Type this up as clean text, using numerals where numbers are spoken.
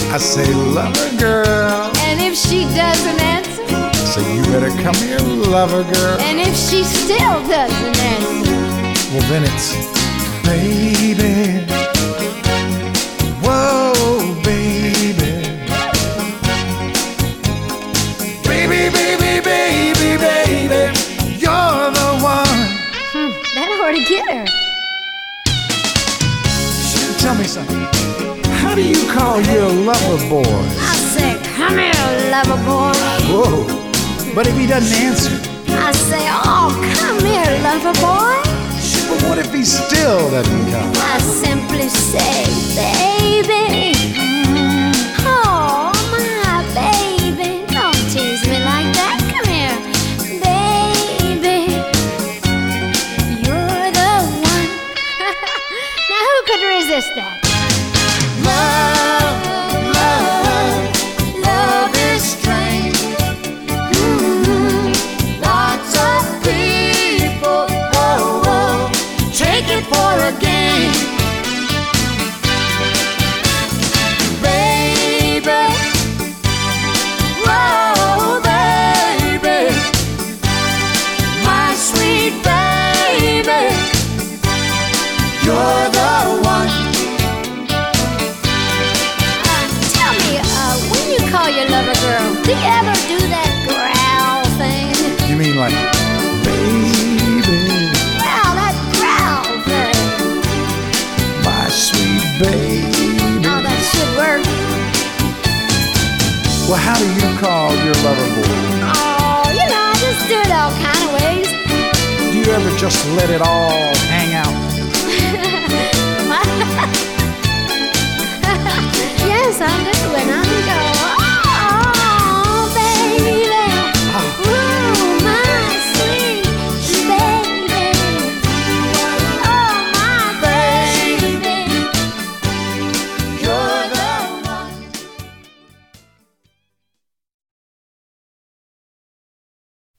I say, lover girl. And if she doesn't answer, So you better come here, lover girl. and if she still doesn't answer, Well, then it's baby. Whoa, baby. Baby, baby, baby, baby. You're the one. that ought to get her. Tell me something. How do you call your lover boy? I say, come here, lover boy. Whoa. But if he doesn't answer? I say, oh, come here, lover boy. But what if he still doesn't come? I simply say, baby. Oh, my baby. Don't tease me like that. Come here, baby. You're the one. Now, who could resist that? Love is strange. Lots of people, take it for a game. Baby. Whoa, baby. My sweet baby. You're the one. Tell me, when you call your lover girl, do you ever do that growl thing? You mean like, baby, Wow, that growl thing. my sweet baby? Oh, that should work. Well, how do you call your lover boy? Oh, I just do it all kind of ways. Do you ever just let it all hang out